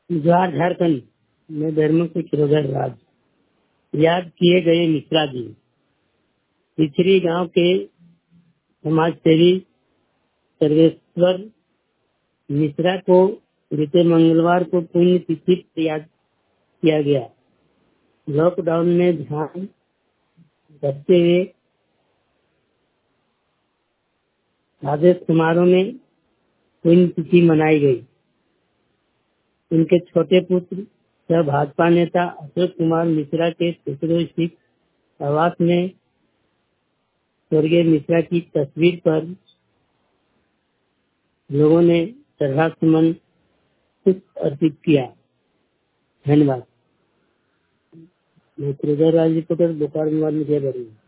जवाहर झारखंड में धर्म के किरोगर राज याद किए गए मिश्रा जी। पिछड़ी गांव के समाज सेवी सर्वेश्वर मिश्रा को बीते मंगलवार को पुण्य तिथि पर याद किया गया। लॉकडाउन में ध्यान रखते हुए आदेश समारोह में पुण्य तिथि मनाई गई। उनके छोटे पुत्र सह भाजपा नेता अशोक कुमार मिश्रा के टुकड़ों स्थित आवास में स्वर्गीय मिश्रा की तस्वीर पर लोगों ने श्रद्धासुमन अर्पित किया। धन्यवाद। मैं किरोगर राज रिपोर्टर बोकारो मीडिया।